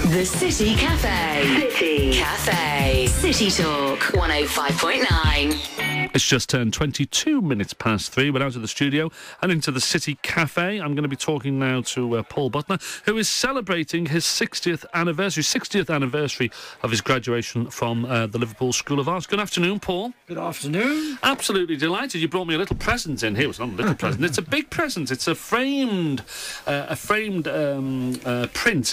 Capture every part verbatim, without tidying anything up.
The City Cafe. City Cafe. City Talk one oh five point nine. It's just turned twenty-two minutes past three. We're out of the studio and into the City Cafe. I'm going to be talking now to uh, Paul Butner, who is celebrating his sixtieth anniversary, sixtieth anniversary of his graduation from uh, the Liverpool School of Arts. Good afternoon, Paul. Good afternoon. Absolutely delighted. You brought me a little present in here. It's not a little present. It's a big present. It's a framed, uh, a framed um, uh, print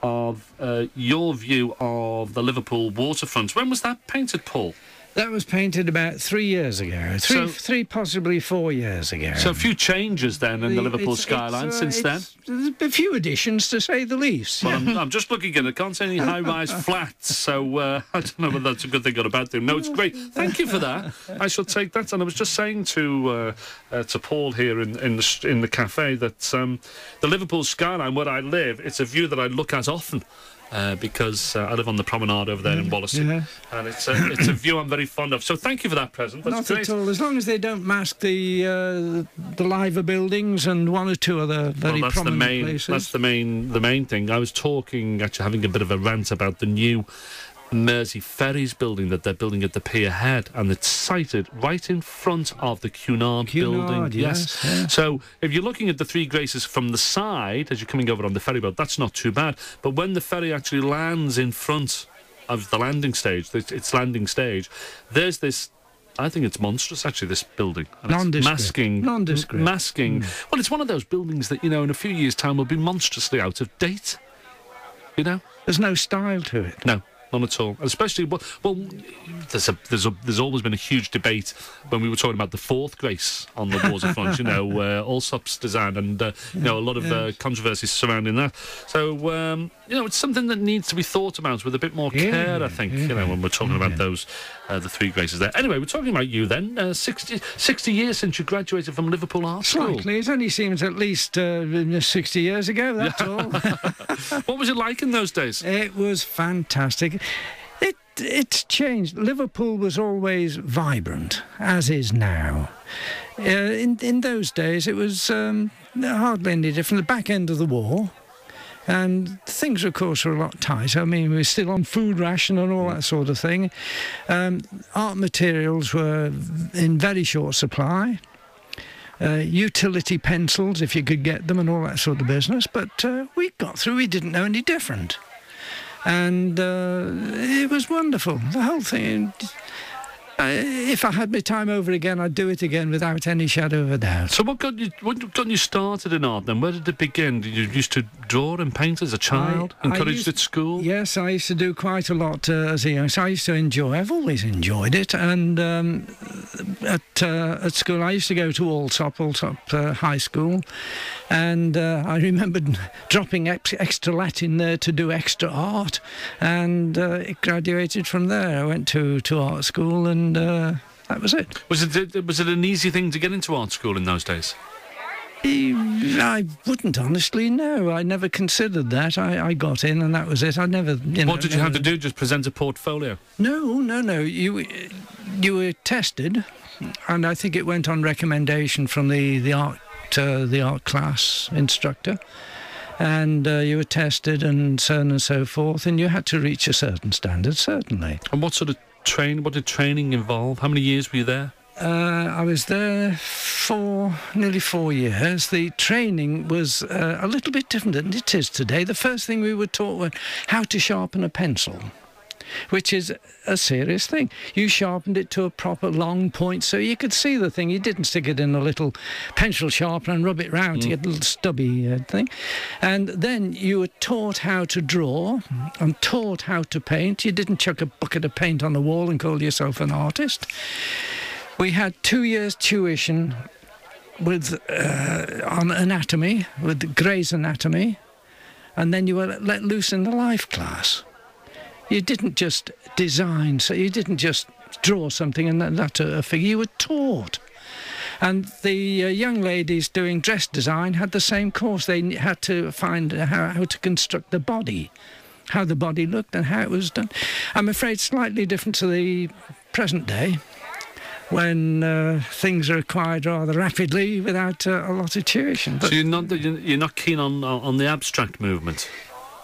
of uh, your view of the Liverpool waterfront. When was that painted, Paul? That was painted about three years ago. Three, So- three possibly four years ago. So a few changes then in the Liverpool It's- skyline it's, uh, since then. it's- There's a few additions, to say the least. Well, I'm, I'm just looking at it. I can't see any high-rise flats, so uh, I don't know whether that's a good thing or a bad thing. No, it's great. Thank you for that. I shall take that. And I was just saying to uh, uh, to Paul here in, in the in the cafe that um, the Liverpool skyline, where I live, it's a view that I look at often. Uh, because uh, I live on the promenade over there in Wallasey, Yeah. and it's a, it's a view I'm very fond of. So thank you for that present. That's Not great. at all. As long as they don't mask the uh, the Liver buildings and one or two other very Well, that's the prominent main. places. That's the main. The main thing. I was talking, actually, having a bit of a rant about the new Mersey Ferries building that they're building at the pier head, and it's sited right in front of the Cunard, Cunard, building. yes, yeah. So if you're looking at the Three Graces from the side as you're coming over on the ferry boat, that's not too bad. But when the ferry actually lands in front of the landing stage, its its landing stage, there's this. I think it's monstrous, actually, this building. And it's Nondescript. masking. Nondescript. Masking. Well, it's one of those buildings that, you know, in a few years' time will be monstrously out of date. You know? There's no style to it. No, none at all. Especially, well, well there's a, there's a, there's always been a huge debate when we were talking about the fourth Grace on the waterfront. You know, uh, Allsop's design, and uh, you know, a lot of uh, controversies surrounding that. So um, you know, it's something that needs to be thought about with a bit more Yeah, care. I think yeah, you know when we're talking about those uh, the Three Graces there. Anyway, we're talking about you then. Uh, sixty, sixty years since you graduated from Liverpool Art School. Slightly. It only seems at least uh, sixty years ago, that's all. What was it like in those days? It was fantastic. It it's changed. Liverpool was always vibrant, as is now. Uh, in in those days, it was um, hardly any different. The back end of the war, and things, of course, were a lot tighter. I mean, we were still on food ration and all that sort of thing. Um, art materials were in very short supply. Uh, utility pencils, if you could get them, and all that sort of business. But uh, we got through. We didn't know any different. And uh, it was wonderful. The whole thing. Uh, if I had my time over again, I'd do it again without any shadow of a doubt. So what got you what got you started in art then? Where did it begin? Did you used to draw and paint as a child? I- I Encouraged used- at school? Yes, I used to do quite a lot uh, as a young. So I used to enjoy. I've always enjoyed it. And um, at uh, at school, I used to go to Allsop, Allsop uh, High School, and uh, I remembered dropping ex- extra Latin there to do extra art, and uh, it graduated from there. I went to, to art school, and uh, that was it. Was it was it an easy thing to get into art school in those days? I wouldn't honestly know. I never considered that. I, I got in, and that was it. I never. You know, What did you have to do? Just present a portfolio? No, no, no. You you were tested, and I think it went on recommendation from the the art uh, the art class instructor, and uh, you were tested and so on and so forth, and you had to reach a certain standard, certainly. And what sort of train? What did training involve? How many years were you there? Uh, I was there for nearly four years. The training was uh, a little bit different than it is today. The first thing we were taught was how to sharpen a pencil, which is a serious thing. You sharpened it to a proper long point so you could see the thing. You didn't stick it in a little pencil sharpener and rub it round mm. to get a little stubby uh, thing. And then you were taught how to draw and taught how to paint. You didn't chuck a bucket of paint on the wall and call yourself an artist. We had two years tuition with uh, on anatomy, with Gray's Anatomy, and then you were let loose in the life class. You didn't just design, so you didn't just draw something and that, that's a figure. You were taught. And the uh, young ladies doing dress design had the same course. They had to find how, how to construct the body, how the body looked and how it was done. I'm afraid slightly different to the present day, when uh, things are acquired rather rapidly without uh, a lot of tuition. But so you're not you're not keen on on the abstract movement?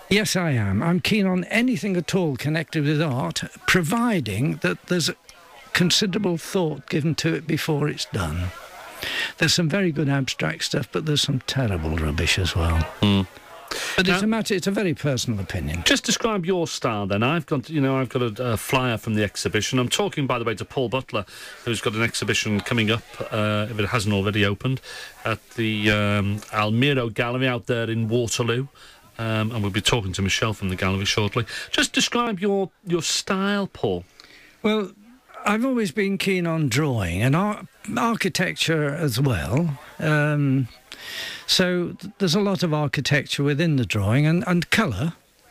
Yes, I am. I'm keen on anything at all connected with art, providing that there's considerable thought given to it before it's done. There's some very good abstract stuff, but there's some terrible rubbish as well. Mm. But it's Now, a matter. It's a very personal opinion. Just describe your style, then. I've got, you know, I've got a, a flyer from the exhibition. I'm talking, by the way, to Paul Butler, who's got an exhibition coming up, uh, if it hasn't already opened, at the um, Almiro Gallery out there in Waterloo. Um, and we'll be talking to Michelle from the gallery shortly. Just describe your your style, Paul. Well, I've always been keen on drawing and ar- architecture as well. Um, so th- there's a lot of architecture within the drawing, and, and colour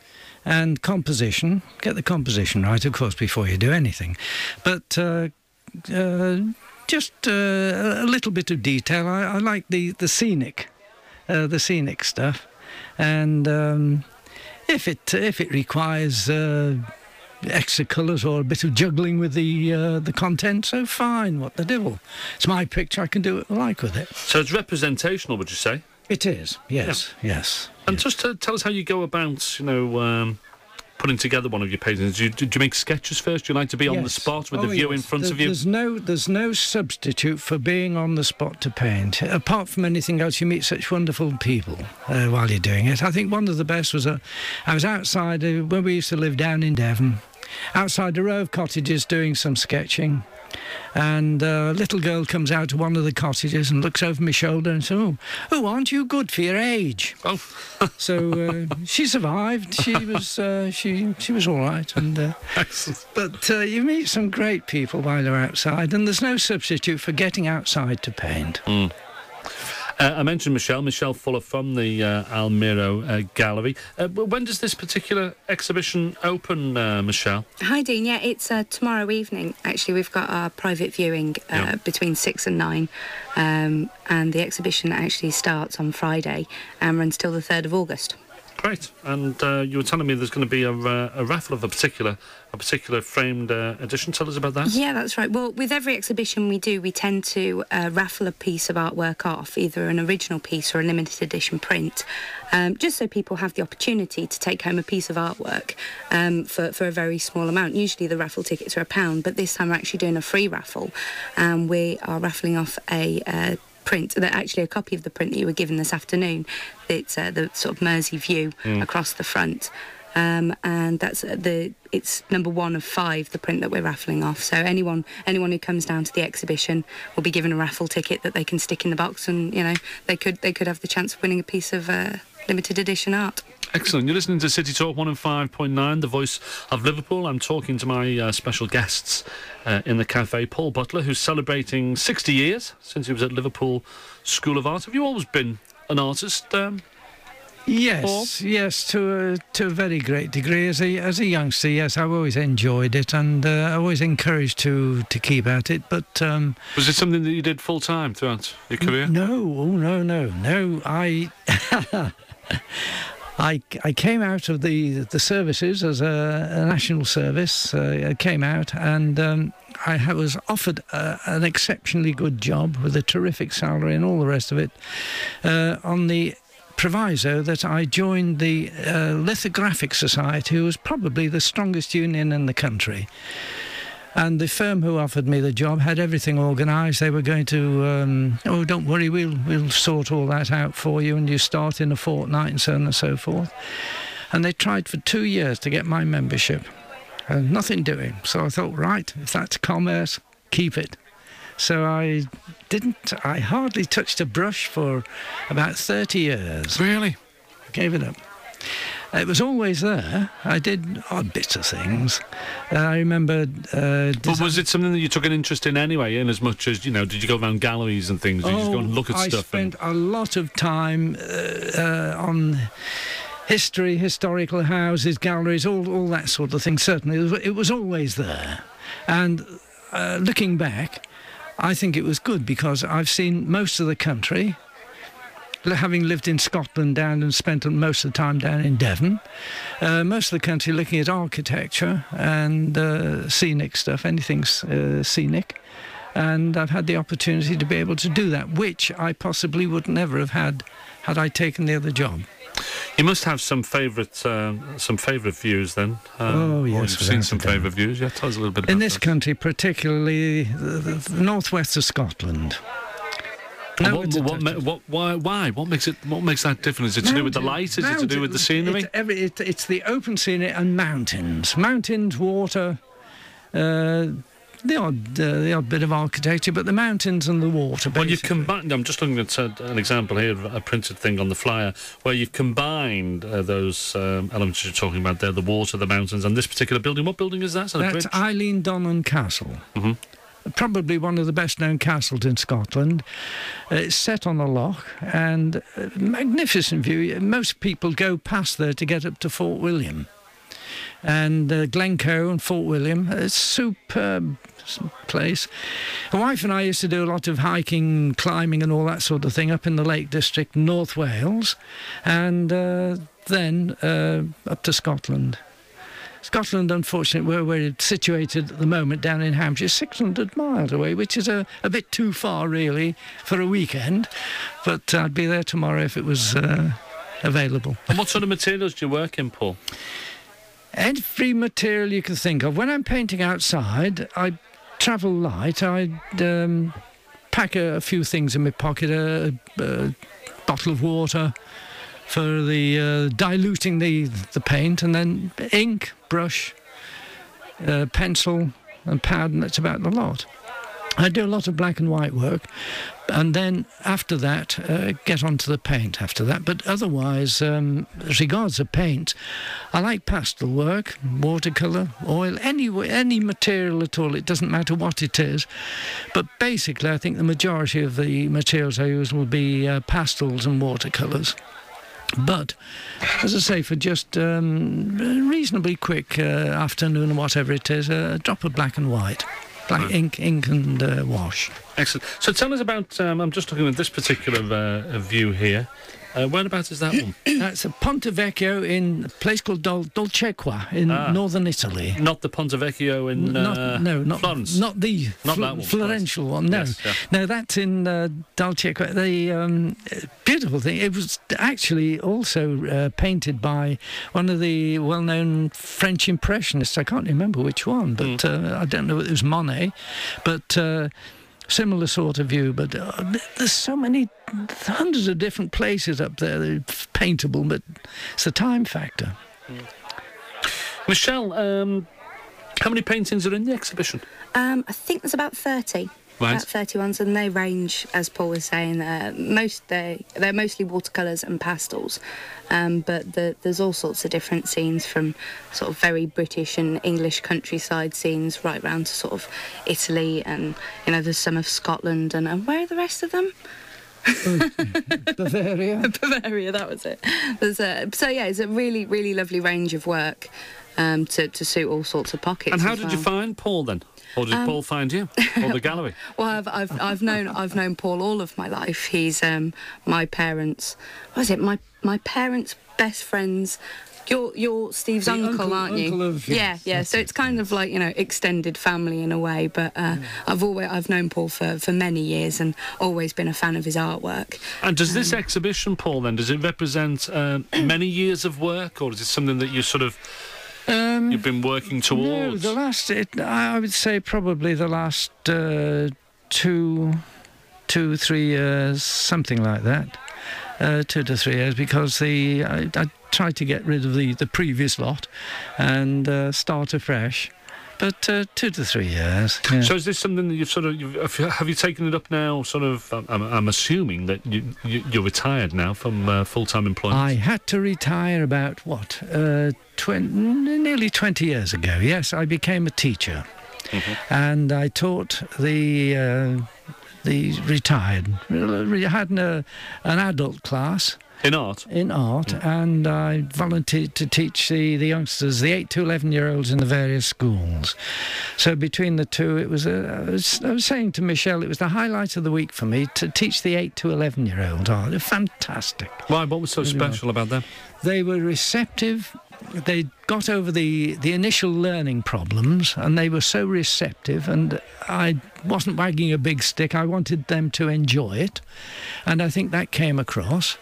and composition. Get the composition right, of course, before you do anything. But uh, uh, just uh, a little bit of detail. I, I like the the scenic, uh, the scenic stuff, and um, if it if it requires Uh, extra colours or a bit of juggling with the uh, the content, so fine, what the devil. It's my picture, I can do what I like with it. So it's representational, would you say? It is, yes, yeah. yes. And yes. just to tell us how you go about, you know, um, putting together one of your paintings. Do you, do you make sketches first? Do you like to be on the Yes. spot with Oh, the view yes. in front There- of you? There's no, there's no substitute for being on the spot to paint. Apart from anything else, you meet such wonderful people uh, while you're doing it. I think one of the best was uh, I was outside uh, when we used to live down in Devon, outside a row of cottages doing some sketching. And uh, a little girl comes out of one of the cottages and looks over my shoulder and says, "Oh, oh, aren't you good for your age?" Oh, So uh, she survived. She was uh, she she was all right. And uh, excellent. but uh, you meet some great people while you're outside, and there's no substitute for getting outside to paint. Mm. Uh, I mentioned Michelle, Michelle Fuller from the uh, Almiro uh, Gallery. Uh, when does this particular exhibition open, uh, Michelle? Hi, Dean. Yeah, it's uh, tomorrow evening. Actually, we've got our private viewing uh, Yeah. between six and nine, um, and the exhibition actually starts on Friday and runs till the third of August. Great. And uh, you were telling me there's going to be a, uh, a raffle of a particular a particular framed uh, edition. Tell us about that. Yeah, that's right. Well, with every exhibition we do, we tend to uh, raffle a piece of artwork off, either an original piece or a limited edition print, um, just so people have the opportunity to take home a piece of artwork um, for, for a very small amount. Usually the raffle tickets are a pound, but this time we're actually doing a free raffle, and we are raffling off a uh, print, that actually a copy of the print that you were given this afternoon. It's uh, the sort of Mersey view mm. across the front. Um, and that's uh, the it's number one of five, the print that we're raffling off. So anyone anyone who comes down to the exhibition will be given a raffle ticket that they can stick in the box, and you know they could they could have the chance of winning a piece of uh, limited edition art. Excellent. You're listening to City Talk one oh five point nine, the voice of Liverpool. I'm talking to my uh, special guests uh, in the cafe, Paul Butler, who's celebrating sixty years since he was at Liverpool School of Art. Have you always been an artist? Um, Yes, Paul? yes, to a to a very great degree. As a as a youngster, yes, I've always enjoyed it, and uh, I always encouraged to to keep at it. But um, was it something that you did full time throughout your career? no, oh no, no, no. I. I, I came out of the, the services as a, a national service. Uh, I came out and um, I ha- was offered a, an exceptionally good job with a terrific salary and all the rest of it uh, on the proviso that I joined the uh, Lithographic Society, who was probably the strongest union in the country. And the firm who offered me the job had everything organised. They were going to, um, oh, don't worry, we'll we'll sort all that out for you, and you start in a fortnight, and so on and so forth. And they tried for two years to get my membership, and nothing doing. So I thought, right, if that's commerce, keep it. So I didn't, I hardly touched a brush for about thirty years. Really? Gave it up. It was always there. I did odd bits of things. Uh, I remember... Uh, But was it something that you took an interest in anyway, in as much as, you know, did you go around galleries and things? Did you just go and look at I stuff? I spent a lot of time uh, uh, on history, historical houses, galleries, all, all that sort of thing. Certainly, it was, it was always there. And uh, looking back, I think it was good because I've seen most of the country, having lived in Scotland down and spent most of the time down in Devon, uh, most of the country looking at architecture and uh, scenic stuff, anything uh, scenic. And I've had the opportunity to be able to do that, which I possibly would never have had had I taken the other job. You must have some favourite uh, some favourite views then. Um, Oh, or yes, you've seen without some a doubt. favourite views. Yeah, tell us a little bit about In this that. country, particularly the, the, the northwest of Scotland. And No, what, it's a what, touch ma- of- what, why? Why? What makes it? What makes that different? Is it to do with the Mountain- light? Is it to do with the mountain- scenery? It's, every, it, it's the open scenery and mountains. Mountains, water, uh, the odd, uh, the odd bit of architecture, but the mountains and the water. Well, you've basically. combined. I'm just looking at uh, an example here, of a printed thing on the flyer, where you've combined uh, those um, elements you're talking about there: the water, the mountains, and this particular building. What building is that? Is that a That's bridge? Eileen Donnan Castle. Mhm. Probably one of the best-known castles in Scotland. Uh, it's set on a loch and uh, magnificent view. Most people go past there to get up to Fort William. And uh, Glencoe and Fort William, a superb s- place. My wife and I used to do a lot of hiking, climbing and all that sort of thing up in the Lake District, North Wales, and uh, then uh, up to Scotland. Scotland, unfortunately, where we're situated at the moment down in Hampshire, six hundred miles away, which is a, a bit too far, really, for a weekend. But I'd be there tomorrow if it was uh, available. And what sort of materials do you work in, Paul? Every material you can think of. When I'm painting outside, I travel light. I um, pack a, a few things in my pocket, a, a bottle of water for the uh, diluting the, the paint, and then ink, brush, uh, pencil and pad, and that's about the lot. I do a lot of black and white work, and then after that uh, get onto the paint after that. But otherwise, um, as regards to paint, I like pastel work, watercolour, oil, any any material at all. It doesn't matter what it is. But basically, I think the majority of the materials I use will be uh, pastels and watercolours. But, as I say, for just um, a reasonably quick uh, afternoon or whatever it is, uh, a drop of black and white. Black ink, ink and uh, wash. Excellent. So tell us about. Um, I'm just looking at this particular uh, view here. Uh, whereabouts is that one? That's a Ponte Vecchio in a place called Dol- Dolcecqua in Ah. northern Italy. Not the Ponte Vecchio in Not, uh, no, not Florence. Not the Not fl- that one, Florential one. No, Yes, yeah. no, that's in uh, Dolcecqua. The um, beautiful thing. It was actually also uh, painted by one of the well-known French impressionists. I can't remember which one, but Hmm. uh, I don't know. It was Monet, but. Uh, Similar sort of view, but uh, there's so many hundreds of different places up there that are paintable, but it's the time factor. Michelle, um, how many paintings are in the exhibition? Um, I think there's about thirty. Right. About thirty ones, and they range, as Paul was saying, uh, most they they're mostly watercolours and pastels, um, but the, there's all sorts of different scenes, from sort of very British and English countryside scenes right round to sort of Italy, and you know there's some of Scotland, and, and where are the rest of them? Bavaria. Bavaria, that was it. There's a, so yeah, it's a really really lovely range of work um, to to suit all sorts of pockets. And how as did well. you find Paul then? Or did Um, Paul find you? Or the gallery? Well, I've, I've I've known I've known Paul all of my life. He's um, my parents. What is it? My my parents' best friends. You're you're Steve's The uncle, uncle- aren't you? uncle of- yeah, yes, yeah. that's So it. it's kind of like, you know, extended family in a way. But uh, I've always I've known Paul for, for many years and always been a fan of his artwork. And does this exhibition, Paul, then, does it represent uh, many years of work, or is it something that you sort of, Um, you've been working No, towards? the last, it, I would say probably the last uh, two, two, three years, something like that. Uh, two to three years, because the I, I tried to get rid of the, the previous lot and uh, start afresh. But uh, two to three years. Yeah. So is this something that you've sort of, you've, have you- have you taken it up now, sort of, I'm, I'm assuming that you, you, you're retired now from uh, full-time employment? I had to retire about, what, uh, twen- nearly twenty years ago. Yes, I became a teacher. Mm-hmm. And I taught the uh, the retired. I had an, uh, an adult class In art? in art, and I volunteered to teach the, the youngsters, the eight to eleven year olds, in the various schools. So between the two, it was, a, I, was I was saying to Michelle, it was the highlight of the week for me to teach the eight to eleven year olds. Oh, they're fantastic. Why, what was so Really special about them? They were receptive. They got over the, the initial learning problems, and they were so receptive, and I wasn't wagging a big stick. I wanted them to enjoy it, and I think that came across.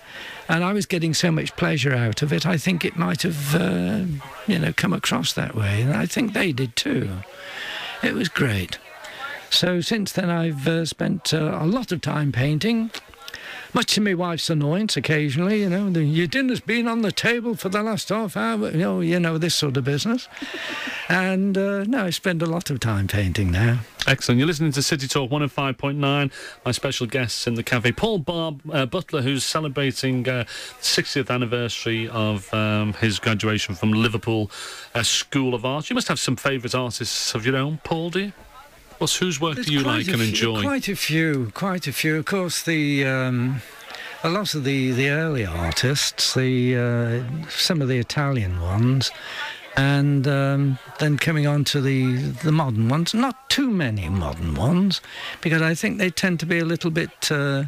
And I was getting so much pleasure out of it, I think it might have, uh, you know, come across that way. And I think they did too. It was great. So since then I've uh, spent uh, a lot of time painting, much to my wife's annoyance occasionally, you know, the, your dinner's been on the table for the last half hour, you know, you know this sort of business. And uh, no, I spend a lot of time painting now. Excellent. You're listening to City Talk one oh five point nine. My special guests in the cafe, Paul Barb uh, Butler, who's celebrating uh, the sixtieth anniversary of um, his graduation from Liverpool uh, School of Art. You must have some favourite artists of your own, Paul, do you? What's, whose work There's do you like a and few, enjoy? Quite a few, quite a few. Of course, the um, a lot of the, the early artists, the uh, some of the Italian ones, and um, then coming on to the the modern ones. Not too many modern ones, because I think they tend to be a little bit, uh,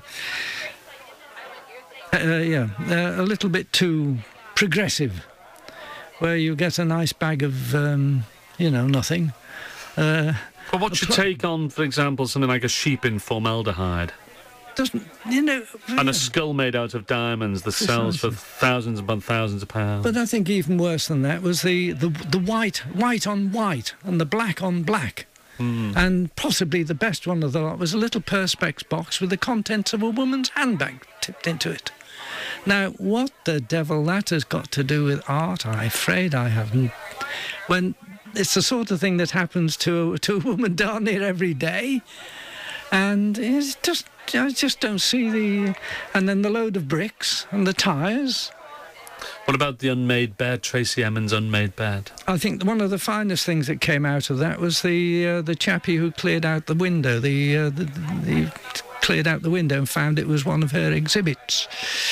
uh, yeah, uh, a little bit too progressive, where you get a nice bag of, um, you know, nothing. Uh, But what's your take on, for example, something like a sheep in formaldehyde? Doesn't, you know... And a skull made out of diamonds that sells for thousands upon thousands of pounds. But I think even worse than that was the, the, the white, white on white and the black on black. Mm. And possibly the best one of the lot was a little Perspex box with the contents of a woman's handbag tipped into it. Now, what the devil that has got to do with art, I'm afraid I haven't... When... It's the sort of thing that happens to to a woman darn near every day, and it's just I just don't see the. And then the load of bricks and the tyres. What about the unmade bed, Tracy Emin's unmade bed? I think one of the finest things that came out of that was the uh, the chappie who cleared out the window. The, uh, the the cleared out the window and found it was one of her exhibits.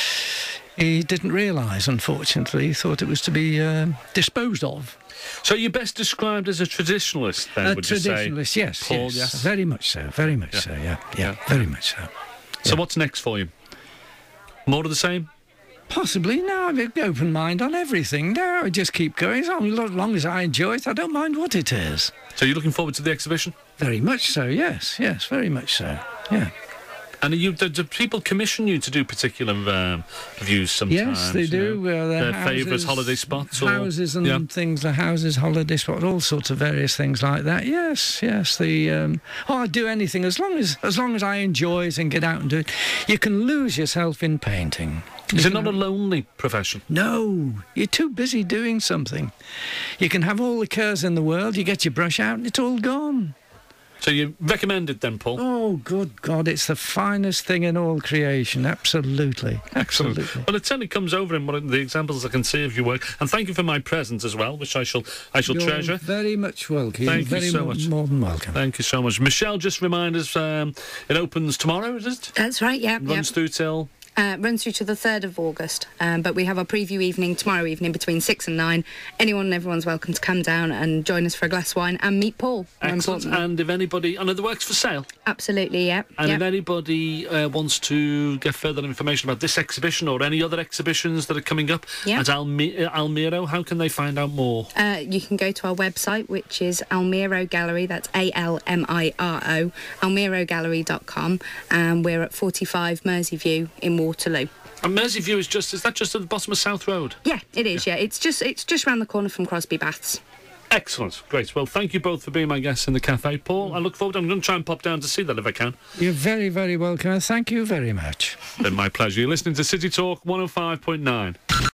He didn't realise, unfortunately. He thought it was to be uh, disposed of. So you're best described as a traditionalist, then, A would you say? traditionalist, yes, Paul, yes, yes? very much so, very much Yeah. so, yeah, yeah, Yeah. very much so. So Yeah. what's next for you? More of the same? Possibly, no, I've got an open mind on everything. No, I just keep going. As long, as long as I enjoy it, I don't mind what it is. So you're looking forward to the exhibition? Very much so, yes, yes, very much so, yeah. And are you, do, do people commission you to do particular um, views sometimes? Yes, they you do. know? Uh, Their houses, favourite holiday spots? Or, houses and yeah. things, the houses, holiday spot, all sorts of various things like that. Yes, yes. The um, oh, I'd do anything as long as as long as I enjoy it and get out and do it. You can lose yourself in painting. Is You it can- not a lonely profession? No, you're too busy doing something. You can have all the curs in the world. You get your brush out and it's all gone. So you recommend it then, Paul? Oh, good God, it's the finest thing in all creation. Absolutely. Excellent. Absolutely. Well, it certainly comes over in one of the examples I can see of your work. And thank you for my present as well, which I shall I shall You're treasure. very much welcome. Thank you very so mo- much. More than welcome. Thank you so much. Michelle, just remind us, um, it opens tomorrow, is it? That's right, yeah. Runs yeah. through till... Uh, runs through to the third of August, um, but we have our preview evening tomorrow evening between six and nine. Anyone and everyone's welcome to come down and join us for a glass of wine and meet Paul. more Excellent. importantly. And if anybody... I know the work's for sale. Absolutely, yeah. And yeah. if anybody uh, wants to get further information about this exhibition or any other exhibitions that are coming up Yeah. at Almi- uh, Almiro, how can they find out more? Uh, you can go to our website, which is Almiro Gallery, that's A L M I R O, almiro gallery dot com, and we're at forty-five Merseyview in Waterloo. And Merseyview is just... Is that just at the bottom of South Road? Yeah, it is, yeah. It's just it's just round the corner from Crosby Baths. Excellent. Great. Well, thank you both for being my guests in the cafe. Paul, I look forward... I'm going to try and pop down to see that if I can. You're very, very welcome. Thank you very much. Been my pleasure. You're listening to City Talk one oh five point nine.